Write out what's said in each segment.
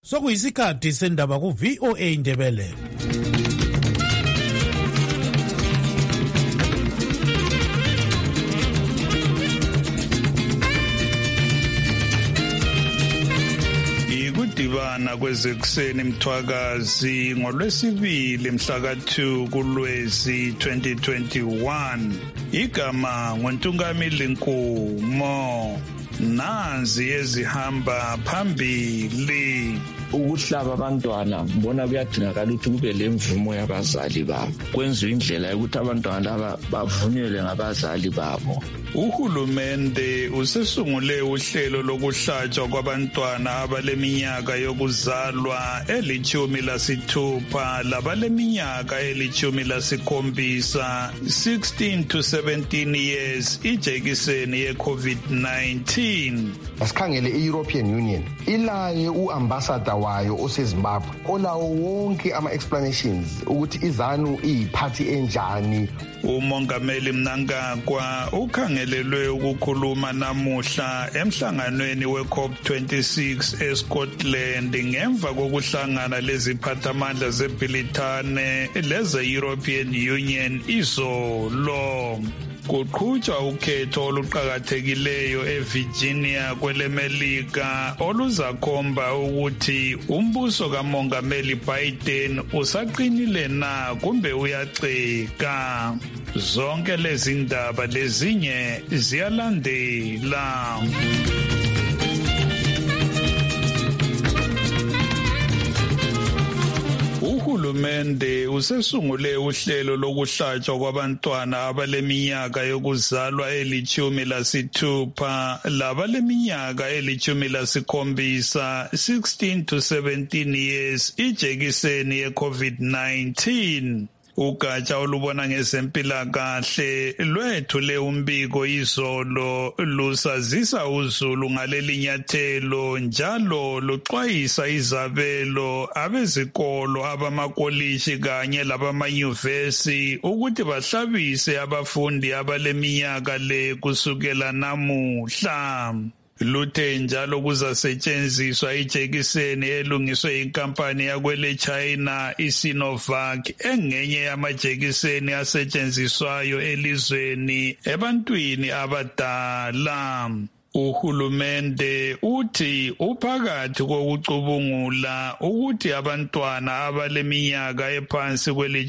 Sokuyisikhathi sendaba ku VOA Indebele. Ikudibana kwezekuseni Mthwakazi ngolwesibili mhla ka-2 kuLwezi 2021. Igama nguNtungamili Nkumo. Nazi ezihamba phambili. Ukuhlaba abantwana ngibona kuyadingakala ukuthi kube lemvumo yabazali babo. Kwenziwe indlela yokuthi abantwana laba bavunyelwe ngabazali babo. Uhulumende usesungule uhlelo lokuhlatshwa kwabantwana abaleminyaka yokuzalwa eli-16 labaleminyaka eli-17 16 to 17 years ijekiseni ye-COVID-19. Asikhangele i-European Union ilaye uambassador wayo oseZimbabwe olawo wonke ama-explanations ukuthi izanu iyiphathi enjani. Umongameli Mnangagwa ukhangelelwe ukukhuluma namuhla emhlanganweni we-COP26 eScotland ngemva kokuhlangana leziphathamandla zebhilithane leze-European Union izolo. Kuqhutshwa ukhetho oluqhakathekileyo eVirginia kwelemelika oluzakhomba ukuthi umbuso kamongameli Biden usaqinile na kumbe uyaceka. Zonke lezi ndaba lezinye ziyalandela. Uhulumende usesungule uhlelo lokuhlatshwa kwabantwana abaleminyaka yokuzalwa eli-16 labaleminyaka eli-17 16 to 17 years ijekiseni ye-COVID-19. Ugatsha olubona ngezempilakahle lwethule umbiko izolo lusazisa uzulu ngaleli nyathelo njalo luxwayisa izabelo abezikolo abamakolishi kanye labamanyuvesi ukuthi bahlabise abafundi abaleminyaka le kusukela namuhla. Luthe njalo kuzasetshenziswa ijekiseni elungiswe inkampani yakwele China iSinovac engenye yamajekiseni asetshenziswayo elizweni ebantwini abadala. Uhulumende uthi uphakathi kokucubungula ukuthi abantwana abaleminyaka ephansi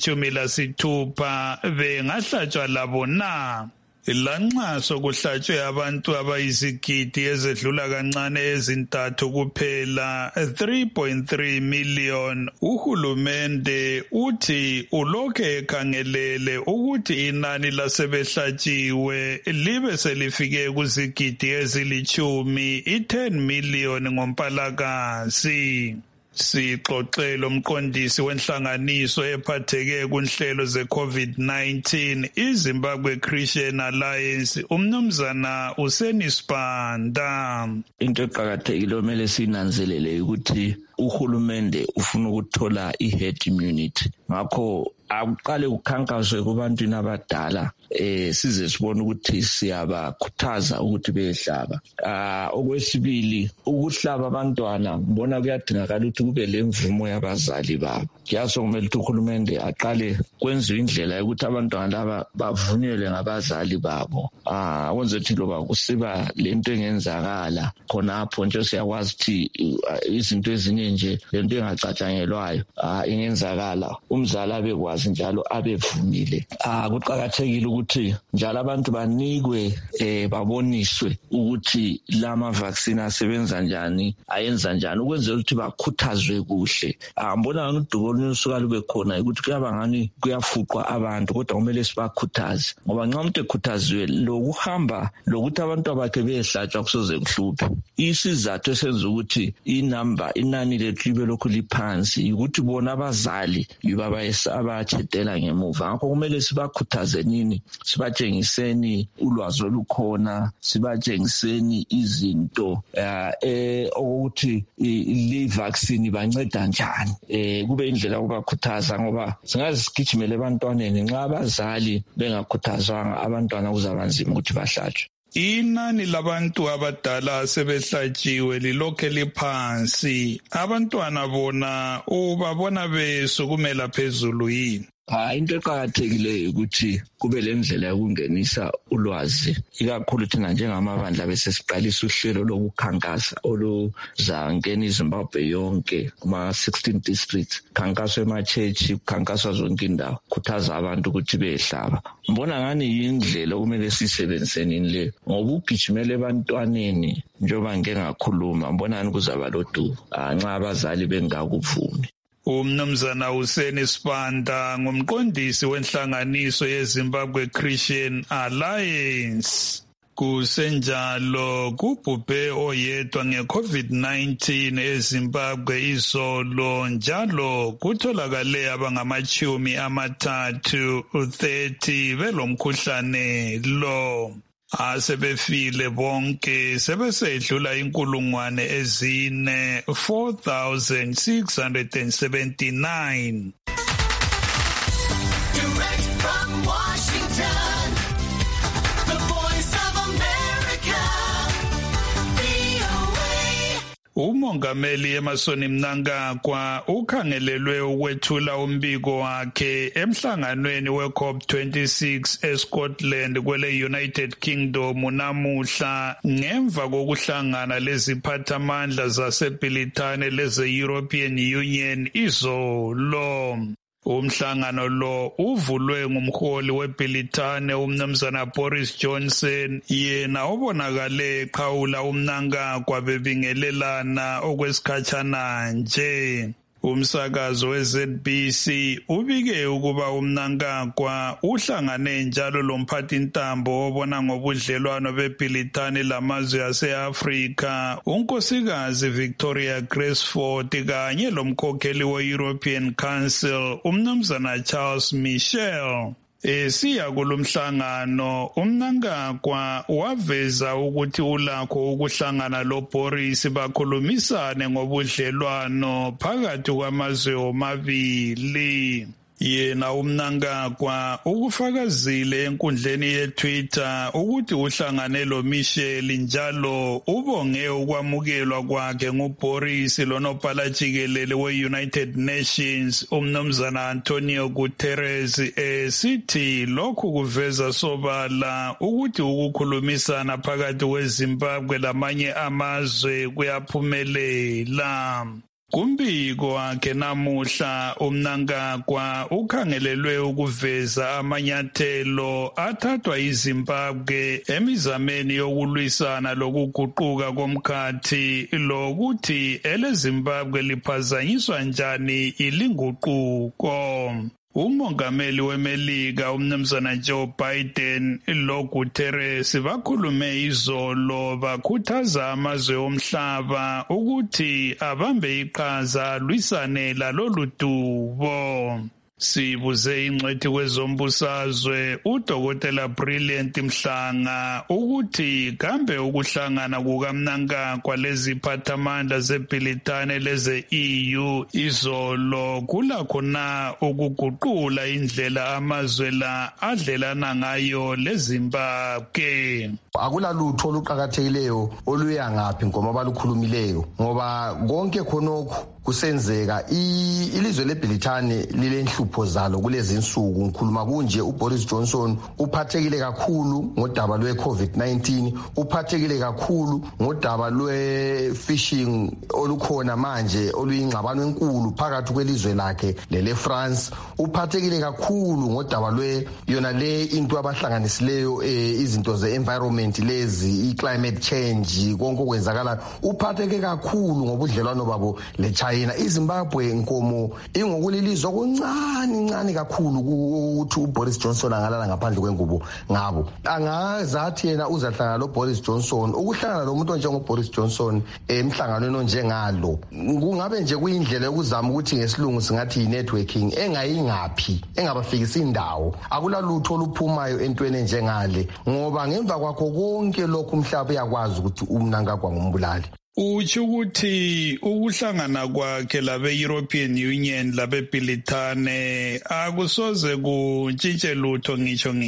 kweli-16 bengahlatshwa labo na. Lanxa sokuhlatshwe abantu abayizigidi ezedlula kancane ezintathu kuphela 3.3 million, uhulumende uthi ulokhe ekhangelele ukuthi inani lasebehlatshiwe libe selifike kuzigidi ezili-10 10 million ngoMpalakazi. Sixoxelo umqondisi wenhlanganiso ephatheke kunhlelo ze-COVID-19 iZimbabwe Christian Alliance umnumzana uSenisibanda. Into eqhakathekile omele sinanzelele ukuthi uhulumende ufuna ukuthola i-herd immunity. Ngakho akuqale ukukhankaswe kubantwini abadala size sibone ukuthi siyabakhuthaza ukuthi behlaba. Okwesibili ukuhlaba abantwana ngibona kuyadingakala ukuthi kube lemvumo yabazali babo. Kuyaso kumele ukuthi uhulumende aqale kwenziwe indlela yokuthi abantwana laba bavunyelwe ngabazali babo. Kwenze ukuthi loba kusiba lento engenzakala khonapho nje siyakwazi ukuthi izinto ezinye nje lento engacatshangelwayo ingenzakala umzali abekwazi njalo abevumile. Kuqhakathekile ukuthi njalo abantu banikwe baboniswe ukuthi lama vaccine asebenza njani ayenza njani ukwenzela ukuthi bakhuthazwe kuhle. Ngibona udubo olusuka lube khona ukuthi kuyaba ngani kuyafuqwa abantu kodwa kumele sibakhuthaze ngoba nxa umuntu ekhuthaziwe lokuhamba lokuthi abantu abakhe behlatshwa kusoze kuhluphe. Isizathu esenza ukuthi inani lethu libe lokhu liphansi ukuthi bona abazali abatshedela ngemuva. Ngakho kumele sibakhuthaze nini, sibatshengiseni ulwazi olukhona, sibatshengiseni izinto ukuthi li vaccine banceda njani. Kube indlela yokubakhuthaza ngoba singaze sigijimele ebantwaneni nxa abazali bengakhuthazwanga abantwana kuzabanzima ukuthi bahlatshwe. inani labantu abadala sebehlatshiwe lilokhe liphansi. Abantwana bona ubabona besukumela phezulu yini? Into eqakathekileyo ukuthi kube lendlela yokungenisa ulwazi, ikakhulu thina njengamabandla besesiqalisa uhlelo lokukhankasa oluzangena iZimbabwe yonke kuma-16 districts, khankaswa ema-church, khankaswa zonke indawo, khuthaza abantu ukuthi behlaba. Mbona ngani yindlela okumele siyisebenziseni leyo, ngoba ugijimele ebantwaneni njengoba ngike ngakhuluma, mbona ngani kuzaba lodumo nxa abazali bengakuvumi. Umnumzana Hussein Sibanda ngumqondisi wenhlanganiso yeZimbabwe Christian Alliance. Kusenjalo kubhubhe oyedwa nge-COVID-19 eZimbabwe izolo, njalo kutholakale abangama-30 belomkhuhlane lo. Asebefile bonke sebesedlula 4,679. Direct from Washington, the Voice of America, VOA. Umongameli Emmerson Mnangagwa ukhangelelwe ukwethula umbiko wakhe emhlanganweni we-COP26 eScotland kwele United Kingdom namuhla, ngemva kokuhlangana leziphathamandla zaseBrithani leze-European Union izolo. Umhlangano lo uvulwe ngumholi weBrithani umnumzana Boris Johnson, yena obonakale eqhawula uMnangagwa bebingelelana okwesikhatshana nje. Umsakazo weZBC ubike ukuba uMnangagwa uhlangane njalo lomphathintambo obona ngobudlelwano beBrithani lamazwe ase-Afrika, unkosikazi Victoria Graceford, kanye lomkhokheli we-European Council umnumzana Charles Michel. Siya kulomhlangano uMnangagwa waveza ukuthi ulakho ukuhlangana loBoris bakhulumisane ngobudlelwano phakathi kwamazwe omabili. Yena uMnangagwa ukufakazile enkundleni yeTwitter ukuthi uhlangane loMichel njalo ubonge ukwamukelwa kwakhe nguBoris lonobhala jikelele we-United Nations umnumzana Antonio Guterres, sithi lokhu kuveza sobala ukuthi ukukhulumisana phakathi kweZimbabwe lamanye amazwe kuyaphumelela. Kumbiko wakhe namuhla uMnangagwa ukhangelelwe ukuveza amanyathelo athathwa iZimbabwe emizameni yokulwisana lokuguquka komkhathi lokuthi eleZimbabwe liphazanyiswa njani ilinguquko. Umongameli weMelika umnumzana Joe Biden loGuterres bakhulume izolo bakhuthaza amazwe omhlaba ukuthi abambe iqhaza lwisane lalolu dubo. Sibuze ingcwethi kwezombusazwe uDokotela Brilliant Mhlanga ukuthi kambe ukuhlangana kukaMnangagwa leziphathamandla zeBrithani leze-EU izolo kulakho na ukuguqula indlela amazwe la adlelana ngayo leZimbabwe. Akulalutho oluqhakathekileyo oluya ngaphi ngoma balukhulumileyo, ngoba konke khonokho kusenzeka ilizwe leBrithani lilenhlupho zalo kulezi insuku. Ngikhuluma kunje uBoris Johnson uphathekile kakhulu ngodaba lwe-COVID-19, uphathekile kakhulu ngodaba lwe-fishing olukhona manje oluyingxabano enkulu phakathi kwelizwe lakhe lele-France, uphathekile kakhulu ngodaba yona le into abahlanganisileyo izinto ze-environment lezi, i-climate change, konke okwenzakala. Uphatheke kakhulu ngobudlelwano babo le-China. iZimbabwe nkomo ingokulilizwa kuncane kakhulu ukuthi uBoris Johnson angalala ngaphandle kwengubo ngabo. Angazathi yena uzahlangana loBoris Johnson, ukuhlangana lomuntu onjengoBoris Johnson emhlanganweni onjengalo kungabe nje kuyindlela yokuzama ukuthi ngesilungu singathi yi-networking engayingaphi, engabafikisa indawo. Akulalutho oluphumayo entweni enjengale, ngoba ngemva kwakho konke lokhu umhlaba uyakwazi ukuthi uMnangagwa ngumbulali. Uthi ukuthi ukuhlangana kwakhe labe-European Union labeBrithani akusoze kuntshintshe lutho ngitsho.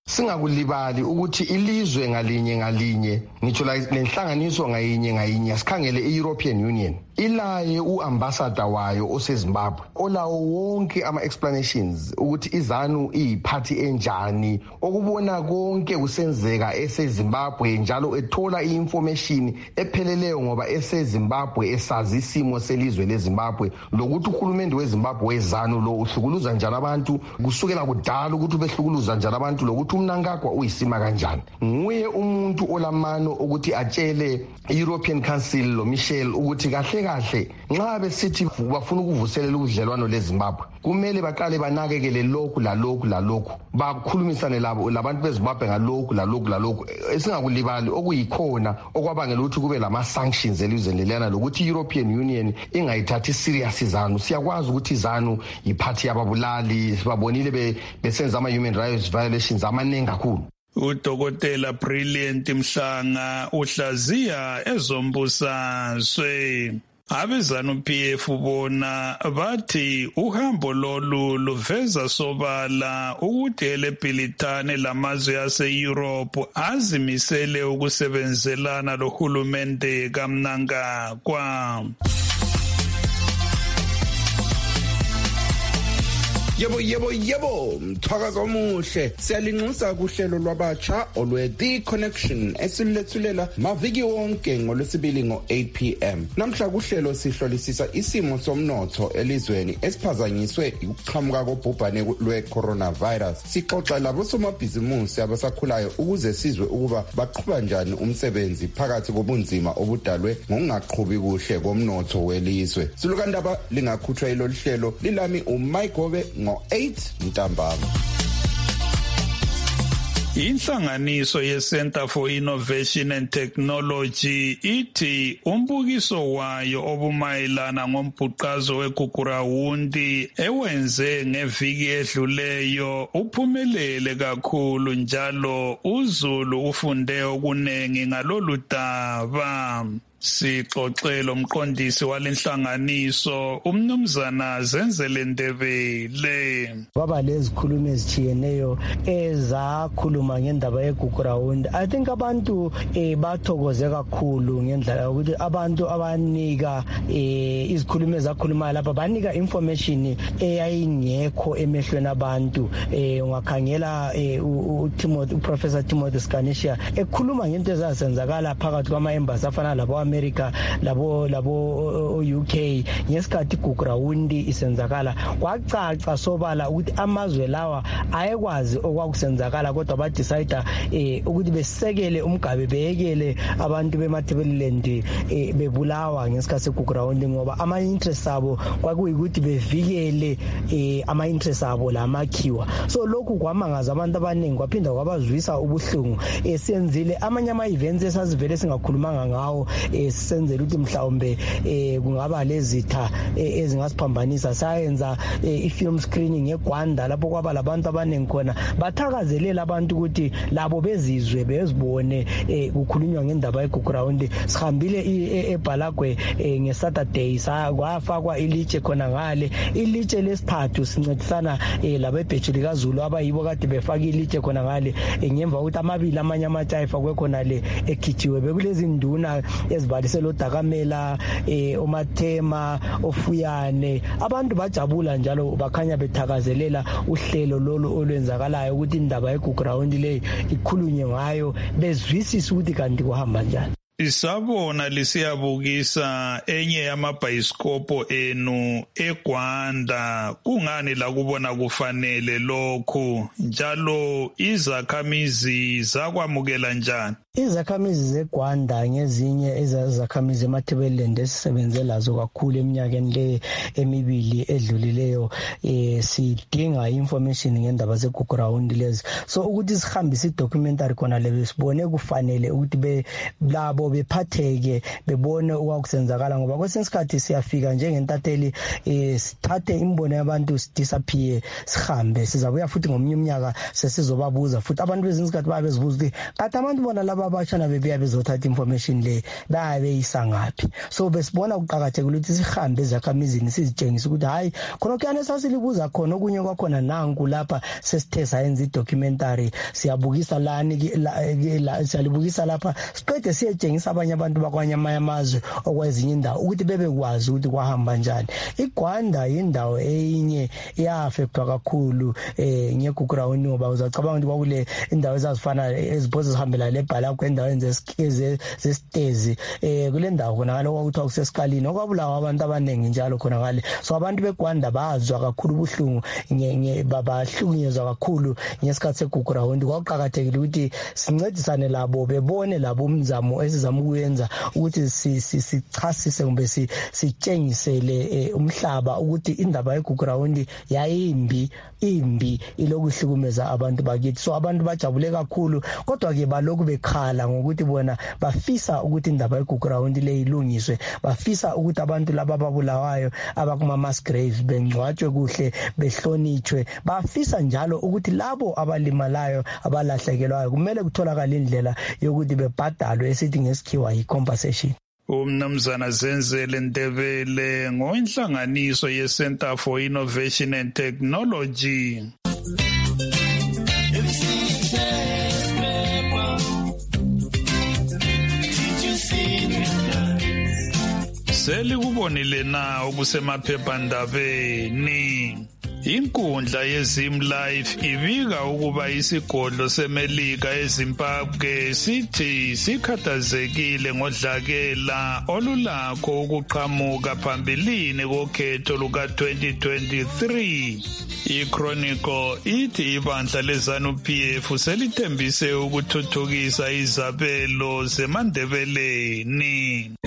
Singakulibali ukuthi ilizwe ngalinye ngitsho lenhlanganiso ngayinye asikhangele i-European Union ilaye uambassador wayo oseZimbabwe olawo wonke ama-explanations ukuthi iZANU iyiphathi enjani okubona konke kusenzeka eseZimbabwe njalo ethola i-information epheleleyo ngoba eseZimbabwe esazi isimo selizwe leZimbabwe lokuthi uhulumende weZimbabwe weZANU lo uhlukuluza njalo abantu kusukela kudala ukuthi behlukuluza njalo abantu lokuthi umnankagwa uyisima kanjani. Nguye umuntu olamano ukuthi atshele i-European Council lo Michel ukuthi kahle nxa besithi bafuna ukuvuselela ubudlelwano leZimbabwe kumele baqale banakekele lokhu bakhulumisane labantu beZimbabwe ngalokhu esingakulibali okuyikhona okwabangela ukuthi kube lama-sanctions elizweni lelana lokuthi i-European Union ingayithathi serious iZANU. Siyakwazi ukuthi iZANU yiphathi yababulali sibabonile besenza ama-human rights violations amaningi kakhulu. Udokotela Brilliant Mhlanga uhlaziya ezombusazwe. AbeZANU-PF bona bathi uhambo lolu luveza sobala ukuthi elebhilitane lamazwe ase-Europe azimisele ukusebenzelana lohulumende kaMnangagwa. Yebo mthwakazi omuhle siyalinxusa kuhlelo lwabatsha olwe The Connection esilethulela maviki wonke ngolwesibili ngo-8 p.m. Namhla kuhlelo sihlolisisa isimo somnotho elizweni esiphazanyiswe ukuqhamuka kobhubhane lwe-coronavirus. Sixoxa labosomabhizimusi abasakhulayo ukuze sizwe ukuba baqhuba njani umsebenzi phakathi kobunzima obudalwe ngokungaqhubi kuhle komnotho welizwe. Zulukandaba lingakhutshwa ilolu hlelo lilami uMike Gobe ngo-8 ntambama. Inhlanganiso ye-Center for Innovation and Technology ithi umbukiso wayo obumayelana ngombhuqazo weGugurawundi ewenze ngeviki edluleyo uphumelele kakhulu njalo uZulu ufunde okunengi ngalolu daba. Sixoxela umqondisi walenhlanganiso umnumzana Zenzele Ndebele. Baba lezikhulumi ezijiyeneyo ezakhuluma ngendaba yeGugurawundi. I think abantu bathokoze kakhulu ngendlela yokuthi abantu abanika izikhulumi ezakhuluma lapha banika information eyayingekho emehlweni abantu. Ungakhangela uProfessor Timothy Skanisha ekhuluma ngento ezasenzakala phakathi kwama-embassy afana labo America labo UK ngesikhathi iGugurawundi isenzakala kwacaca sobala ukuthi amazwe lawa ayekwazi okwakusenzakala kodwa badecide ukuthi besekele umgabe beyekele abantu beMatabeleland bebulawa ngesikhathi seGugurawundi ngoba ama-interest abo kwakuyikuthi bevikele ama-interest abo lamakhiwa. So lokhu kwamangaza abantu abaningi kwaphinda kwabazwisa ubuhlungu. Senzile amanye ama-events esasivele singakhulumanga ngawo senzele ukuthi mhlawumbe kungaba lezitha ezingasiphambanisa. Sayenza i-film screening eGwanda lapho kwaba labantu abaningi khona bathakazelela abantu ukuthi labo bezizwe bezibone kukhulunywa ngendaba yeGugurawundi. Sihambile eBhalagwe ngeSaturday kwafakwa ilitshe khona ngale ilitshe lesithathu sincedisana labebheji likaZulu abayibo kade befaka ilitshe khona ngale ngemva ukuthi amabili amanye amatsha ayifakwe khona le ekhijiwe bekulezi nduna ezibalisela uDakamela uMathema ofuyane abantu bajabula njalo bakhanya bethakazelela uhlelo lolu olwenzakalayo ukuthi indaba yeGugurawundi le ikhulunywe ngayo bezwisisa ukuthi kanti kuhamba njani. Isabona lisiyabukisa enye yamabhayiskopo enu eGwanda. Kungani la kubona kufanele lokhu njalo izakhamizi zakwamukela njani? Izakhamizi zeGwanda ngezinye izakhamizi eMatabeleland esisebenze lazo kakhulu eminyakeni le emibili edlulileyo sidinga information ngendaba zeGugurawundi lezi. So ukuthi sihambise idocumentary khona le sibone kufanele ukuthi labo bephatheke bebone okwakusenzakala ngoba kwesinye isikhathi siyafika njengentatheli sithathe imbono yabantu sidisappear sihambe sizabuya futhi ngomnye umnyaka sesizobabuza futhi abantu bezinye isikhathi babezibuza ukuthi kanti abantu bona laba abashana bebuya bezothatha information le bayabeyisa ngaphi. So besibona kuqakathekile ukuthi sihambe ezakhamizini sizitshengise ukuthi hayi khona kuyane sasilibuza khona okunye kwakhona nanku lapha sesithe sayenza idocumentary siyabukisa lani siyalibukisa lapha siqede siyetshengisa abanye abantu bakwanye amazwe okwezinye indawo ukuthi bebekwazi ukuthi kwahamba njani. iGwanda indawo eyinye yafectwa kakhulu ngeGugurawuni ngoba uzacabanga ukuthi kwakule indawo ezazifana ezibhozo zihambela lebhala kwendaweni zesitezi kule ndawo khona ngalo kwakuthiwa kusesikalini okwabulawa abantu abaningi njalo khona ngale. So abantu beGwanda bazwa kakhulu ubuhlungu babahlukunyezwa kakhulu ngesikhathi segugurawundi. Kwaqhakathekile ukuthi sincedisane labo bebone labo umzamo esizama ukuyenza ukuthi sichasise kumbe sitshengisele umhlaba ukuthi indaba yegugurawundi yayimbi ilokuhlukumeza abantu bakithi. So abantu bajabule kakhulu kodwa ke balokhu bekhala ngokuthi bona bafisa ukuthi indaba yegugurawundi le ilungiswe, bafisa ukuthi abantu laba babulawayo abakuma mass graves bengcwatshwe kuhle behlonitshwe, bafisa njalo ukuthi labo abalimalayo abalahlekelwayo kumele kutholakala indlela yokuthi bebhadalwe esithi ngesikhiwa yi-compensation. Umnumzana Zenzele Ndebele ngoinhlanganiso ye-Center for Innovation and Technology. Selikubonile na okusemaphephandabeni. Inkundla yeZimLife ibika ukuba isigodlo seMelika eZimbabwe sithi sikhathazekile ngodlakela olulakho ukuqhamuka phambilini kokhetho luka-2023. iChronicle ithi ibandla leZANU-PF selithembise ukuthuthukisa izabelo zeMandebeleni.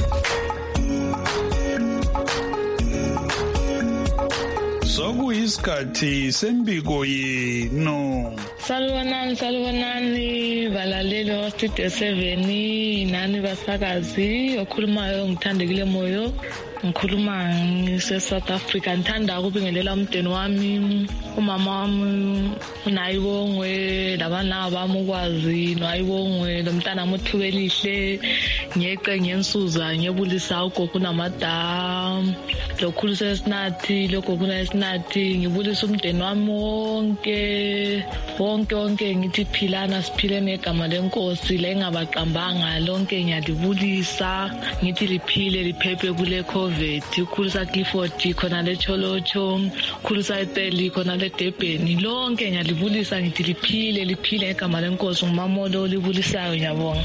Sokuyisikhathi sembiko yenu. Salubonani balaleli wa Studio 7 nani basakazi okhulumayo ngithandekile moyo ngikhuluma ngise-South Africa. Ngithanda ukubingelela umndeni wami, umama wami uNayibongwe, labana bami ukwazi noAyibongwe, lomntana wami Elihle, ngeqe ngensuza ngebulisa ugogo namada lokhulisa esinathi logogo esinathi ngibulisa umndeni wami wonke ngithi philana siphile negama lenkosi la engabaqambanga lonke ngiyalibulisa ngithi liphile liphephe kule COVID. Ukhulisa Clifford khona le Cholocho, ukhulisa eTeli khona le Durban, lonke ngiyalibulisa ngithi liphile egama lenkosi ngumamolo libulisayo. Ngiyabonga.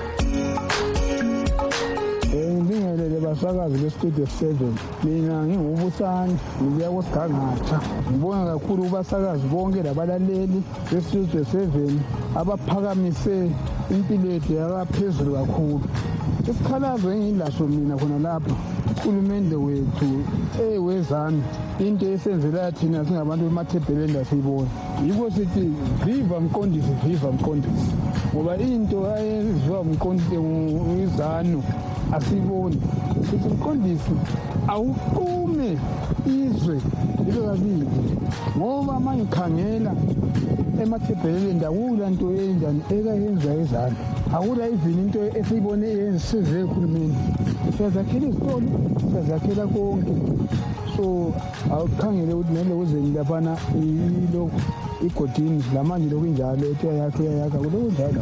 Ngibingelele basakazi beStudio 7. Mina ngingubusani ngibuya koSigangatha. Ngibonga kakhulu kubasakazi bonke labalaleli beStudio 7 abaphakamise impilo yethu yaphezulu kakhulu. Isikhalazo engilaso mina khona lapha uhulumende wethu wezanu into esenzela thina singabantu bemathebheleni asiyibona. Yiko sithi viva Mqondisi ngoba into ayenziwa umqondisi asiboni. Sithi Mqondisi awuqume izwe libe kabili ngoba mangikhangela emathebheleni akula nto enjani ekayenza ezanu, akula even into esiyibone yenziwe uhulumende. Siyazakhela izikolo, siyazakhela konke. So awukhangele ukuthi nelokuzeni laphana ilokhu igodini lamanje lokunjalo ethi uyayakha kulokunjalo.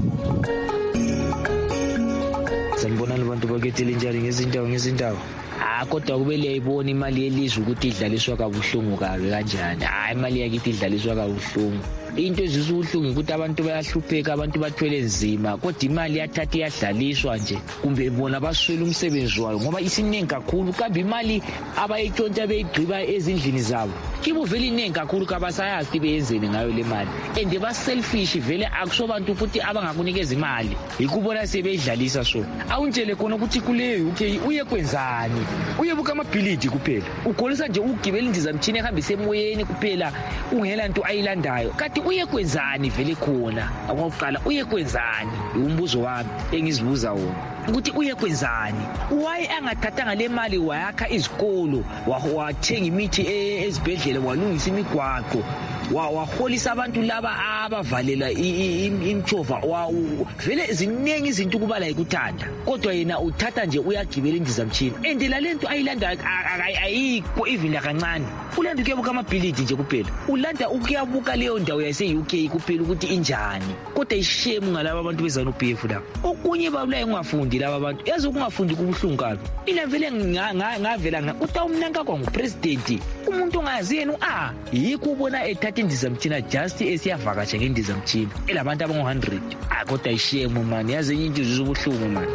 Sanibonani abantu bakethele njalo ngezindawo. Kodwa kube liyayibona imali yelizwe ukuthi idlaliswa kabuhlungu kabe kanjani. Imali yakithi idlaliswa kabuhlungu. Into ezisuhlungu ukuthi abantu bayahlupheka, abantu bathwele nzima, kodwa imali yathatha iyadlaliswa nje kumbe bona baswela umsebenzi wayo ngoba isiningi kakhulu. Kambe imali abayitshontsha beyigqiba ezindlini zabo kibo vele iningi kakhulu kabasayazi ukuthi beyenzeni ngayo le mali, and ba-selfish vele akusobantu futhi abangakunikeza imali yikubona sebeyidlalisa. So awuntshele khona ukuthi kuleyo uye kwenzani uyebuka amabhilidi kuphela, ukholisa nje ugibela indizamtshini ehambisa emoyeni kuphela, ungela nto ayilandayo. Kanti uye kwenzani vele khona? Akuqala uye kwenzani? Umbuzo wami engizibuza wona ukuthi uye kwenzani. Why angathathanga le mali wayakha izikolo, wathenga imithi ezibhedlela, walungisa imigwaqo, waholisa abantu laba abavalela imtshova, vele ziningi izinto kuba la ikuthanda, kodwa yena uthatha nje uyagibela indizamtshini and lalento ayilandayo ayikho even kancane. Ulanda ukuyabuka amabhilidi nje kuphela, ulanda ukuyabuka leyo ndawo yase-UK kuphela ukuthi injani, kodwa ishame ngalabo abantu beZANU-PF labo. Okunye babulaye ungafundi laba abantu, yazi ukungafundi kubuhlungu kabi. Mina vele ngavela utawumnanka kwangupresident, umuntu ongazi yena yikho ubona ethatha indizamtshina just esiyavakatsha ngendizamtshina elabantu abangu-100. Kodwa ishame man, yazi enye into zizobuhlungu man.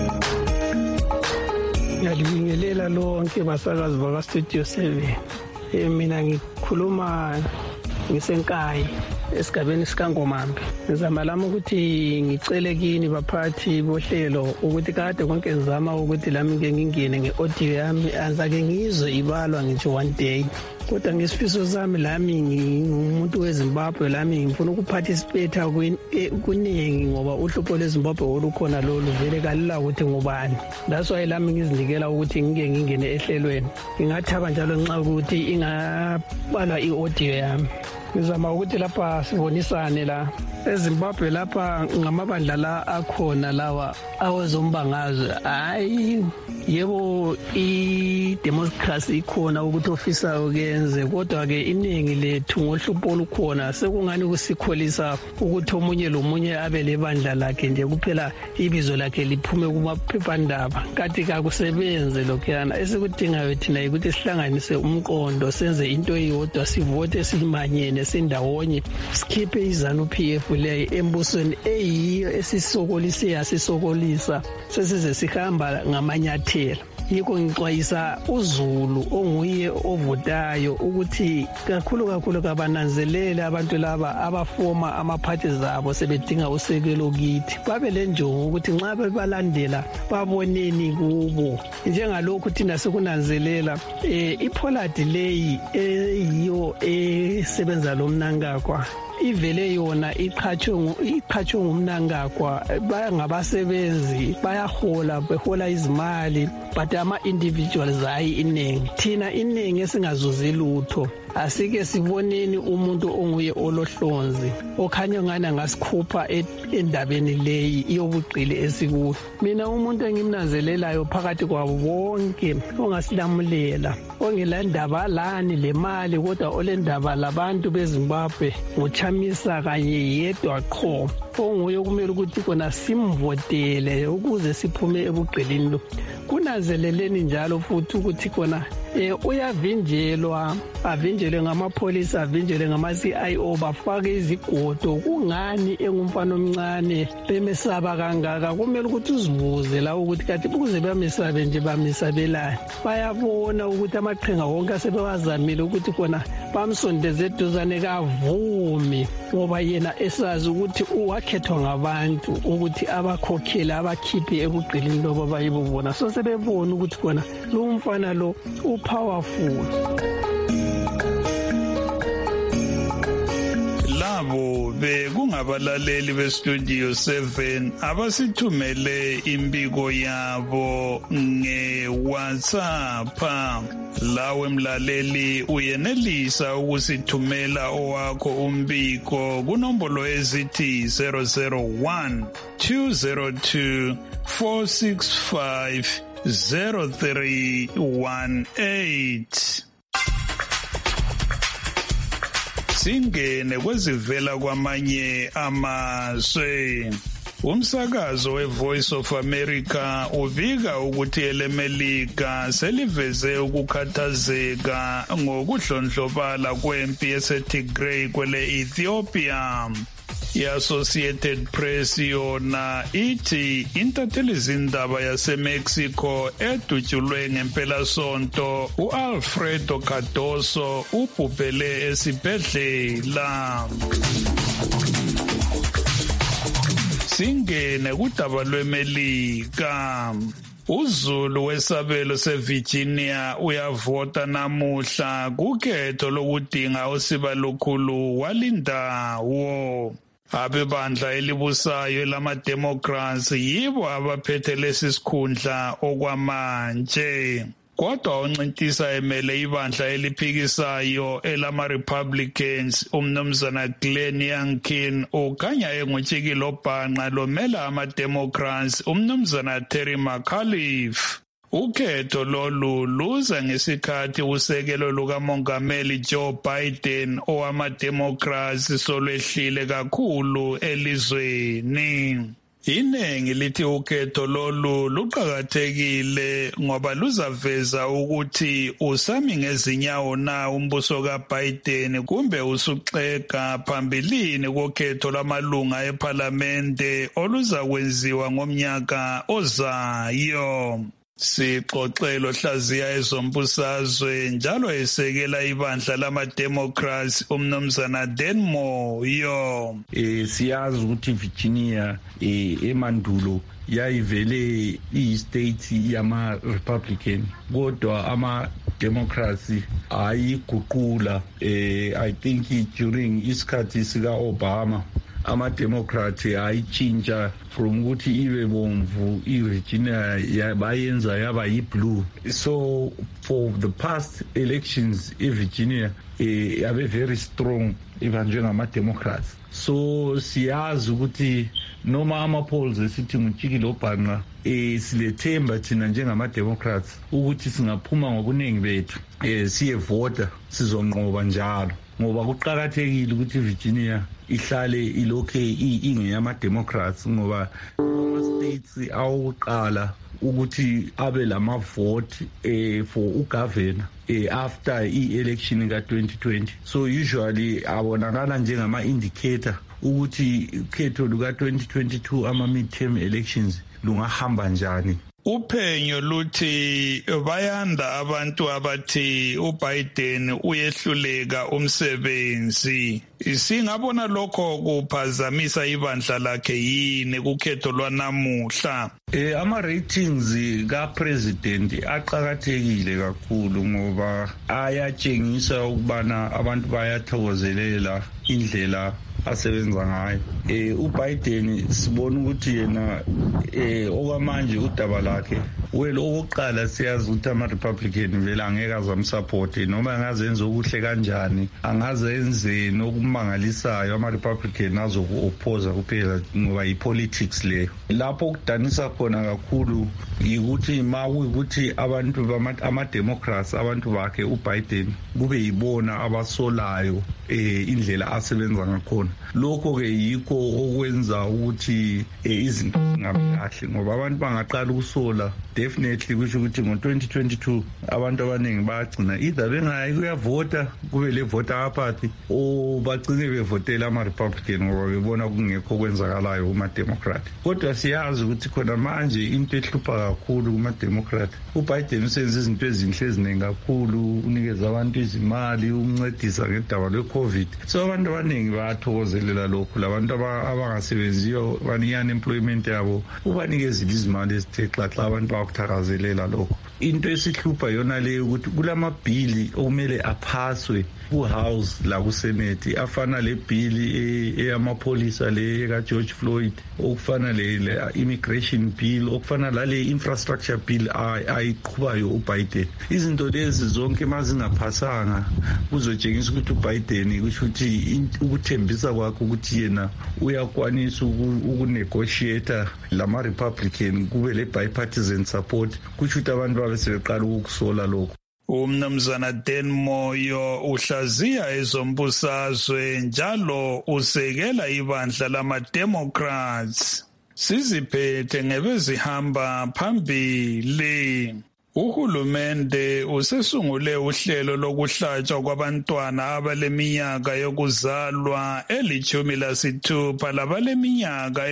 Ngiyalibingelela lonke basakazi baka-Studio 7. Mina ngikhuluma ngisenkayi esigabeni sikaNgomambe. Ngizama lami ukuthi ngicele kini baphathi bohlelo ukuthi kade konke ngizama ukuthi lami ke ngingene nge-audio yami azake ngizwe ibalwa ngisho one day, kodwa ngesifiso sami lami ngingumuntu weZimbabwe, lami ngifuna ukuparticipate kuningi ngoba uhlupho lweZimbabwe olukhona lolu vele kalula ukuthi ngubani. That's why lami ngizinikela ukuthi ngingene ehlelweni. Ngingathaba njalo nxa ukuthi ingabalwa i-audio yami. Ngizama ukuthi lapha sibonisane la eZimbabwe lapha ngamabandla la akhona lawa awezombangazwe. Hayi yebo i-democracy ikhona ukuthi ofisayo kenze, kodwa ke iningi lethu ngohlupho olukhona sekungani kusikholisa ukuthi omunye lomunye abe lebandla lakhe nje kuphela, ibizo lakhe liphume kumaphephandaba. Kanti kakusebenze lokhuyana. Esikudingayo thina ukuthi sihlanganise umqondo, senze into eyodwa, sivote simanyene sindawonye, sikhiphe iZANU-PF leyo embusweni eyiyo esisokolise yasisokolisa sesize sihamba ngamanyathelo. Yikho ngixwayisa uZulu onguye ovotayo ukuthi kakhulu kabananzelele abantu laba abafoma amaphathi zabo sebedinga usekelo kithi, babe le njongo ukuthi nxa bebalandela baboneni kubo. Njengalokhu thina sekunanzelela iPollard leyi eyiyo esebenza lo Mnangagwa ivele yona iqhatshwe ngumnangagwa, bayangabasebenzi, bayahola, behola izimali, but ama-individuals hayi iningi. Thina iningi esingazuzi lutho, asike siboneni umuntu onguye olohlonzi okhanya ngani angasikhupha endabeni leyi yobuqili esikulo. Mina umuntu engimnanzelelayo phakathi kwabo bonke ongasilamulela, ongelandaba lani lemali, kodwa olendaba labantu beZimbabwe nguChamisa kanye yedwa qho, onguye kumele ukuthi kona simvotele ukuze siphume ebuqilini lo. Kunanzeleleni njalo futhi ukuthi kona uyavinjelwa, avinjelwe ngamapholisa, avinjelwe ngama-CIO, bafake izigodo. Kungani engumfana omncane bemesaba kangaka? Kumele ukuthi uzibuze la ukuthi kathi ukuze bamesabe nje bamesabelani. Bayabona ukuthi amaqhinga wonke asebewazamile ukuthi kona bamsondeze eduzane, kavumi ngoba yena esazi ukuthi wakhethwa ngabantu ukuthi abakhokhele, abakhiphe ebuqilini lobo bayibona. So sebebona ukuthi kona lo mfana lo powerful. Labo bekungabalaleli beStudio 7 abasithumele imbiko yabo ngeWhatsApp. Lawe mlaleli uyenelisa ukusithumela owakho umbiko kunombolo ezithi 001 202 465 0318. Singene kwezivela kwamanye amazwe. Umsakazo weVoice of America uvika ukuthi elemelika seliveze ukukhathazeka ngokuhlondlobala kwempi eseTigray kwele Ethiopia. I-Associated Press yona ithi intatheli zindaba yaseMexico edutshulwe ngempelasonto u-Alfredo Cardoso ubhubhele esibhedlela. Singene kudaba lweMelika. uZulu wesabelo seVirginia uyavota namuhla kukhetho lokudinga usibalukhulu walindawo. Abebandla elibusayo lama-Democrats yibo abaphethe lesi sikhundla okwamanje. Kodwa uncintisa emele ibandla eliphikisayo elama-Republicans umnumzana Glenn Youngkin ukhanya engutshikilo bhanqa lomela ama-Democrats umnumzana Terry McAuliffe. Ukhetho lolu luza ngesikhathi usekelo lukamongameli Joe Biden owama-Democrats solwehlile kakhulu elizweni. Iningi lithi ukhetho lolu luqakathekile ngoba luzaveza ukuthi usami ngezinyawo na umbuso kaBiden kumbe usuxega phambilini kokhetho lwamalunga eParlamente oluzakwenziwa ngomnyaka ozayo. Sixoxelo hlaziya ezombusazwe njalo esekela ibandla lama-Democrats umnumzana Denmore yo. Siyazi ukuthi Virginia emandulo yayivele i-state yama-Republican kodwa ama-Democrats ayiguqula. I think during isikhathi sika-Obama ama-Democrat ayichinja from ukuthi ibe bomvu iVirginia bayenza yaba yi-blue. So for the past elections eVirginia abe very strong even njengama-Democrats. So siyazi ukuthi noma ama-polls esithi ngutshikilo bhanqa silethemba thina njengama-Democrats ukuthi singaphuma ngobuningi bethu siyevota sizonqoba njalo ngoba kuqakathekile ukuthi iVirginia ihlale ilokhe ingeyama-Democrats ngoba ama-states awokuqala ukuthi abe lama-vote for ugovernor after i-election ka-2020. So usually abonakala njengama-indicator ukuthi ukhetho luka-2022 ama-midterm elections lungahamba njani. Uphenyo luthi bayanda abantu abathi uBiden uyehluleka umsebenzi. Singabona lokho kuphazamisa ibandla lakhe yini kukhetho lwanamuhla? Ama-ratings ka-president aqakathekile kakhulu ngoba ayatshengisa ukubana abantu bayathokozelela indlela asebenza ngayo. uBiden sibona ukuthi yena okwamanje udaba lakhe okokuqala siyazi ukuthi ama-Republican vele angeke azamsupport noma angazenza okuhle kanjani angazenze nokumangalisayo ama-Republican azoku-opposa kuphela ngoba yi-politics leyo. Lapho okudanisa khona kakhulu yikuthi ma kuyikuthi abantu ama-Democrats abantu bakhe uBiden kube yibona abasolayo indlela asebenza ngakhona. Lokho-ke yikho okwenza ukuthi izinto zingabi kahle ngoba abantu bangaqala ukusola definitely kusho ukuthi ngo-2022 abantu abaningi bagcina either bengayi kuyavota kube le voter apathy or bagcine bevotela ama-Republican ngoba bebona kungekho kwenzakalayo kuma-Democrat. Kodwa siyazi ukuthi khona manje into ehlupha kakhulu kuma-Democrat uBiden usenze izinto ezinhle eziningi kakhulu unikeza abantu izimali ukuncedisa ngedaba lwe-COVID. So abantu abaningi bayathokozelela lokhu labantu abangasebenziyo i-unemployment yabo ubanikezile izimali ezithe xaxa abantu bakuthakazelela lokho. Into esihlupha yona leyo ukuthi kulamabhili okumele aphaswe ku-House la ku-Senate afana le bhili eyamapholisa le ka-George Floyd okufana le immigration bill okufana lale infrastructure bill ayiqhubayo uBiden. Izinto lezi zonke mazingaphasanga kuzotshengisa ukuthi uBiden kusho ukuthi ukuthembisa kwakhe ukuthi yena uyakwanisa ukunegotiate lama-Republican kube le bipartisan support kusho ukuthi abantu babe sebeqala ukukusola lokho. Umnumzana Denmore uhlaziya ezombusazwe njalo usekela ibandla lama-Democrats. Siziphethe ngebezihamba phambili. Uhulumende usesungule uhlelo lokuhlatshwa kwabantwana abaleminyaka yokuzalwa eli-16 labaleminyaka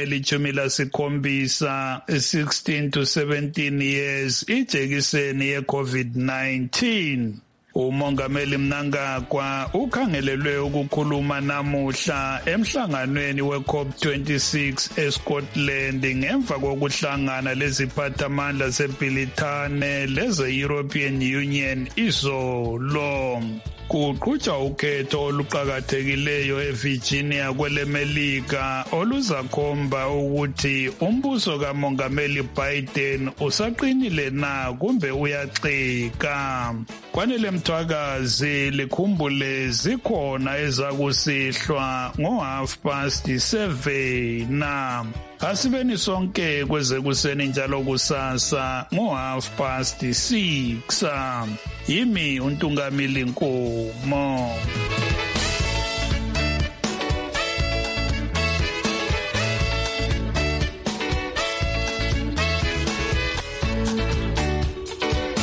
eli-17 16 to 17 years ijekiseni ye-COVID-19. Umongameli Mnangagwa ukhangelelwe ukukhuluma namuhla emhlanganweni we-COP26 eScotland ngemva kokuhlangana leziphathamandla zeBrithani leze-European Union izolo. Kuqhutshwa ukhetho oluqakathekileyo eVirginia kwelemelika oluzakhomba ukuthi umbuso kamongameli Biden usaqinile na kumbe uyaxeka. Kwanele Mthwakazi likhumbule zikhona ezakusihlwa ngo-7:30 na. Asibeni sonke kwezekuseni njalo kusasa ngo-6:30. Yimi uNtungamili Nkomo.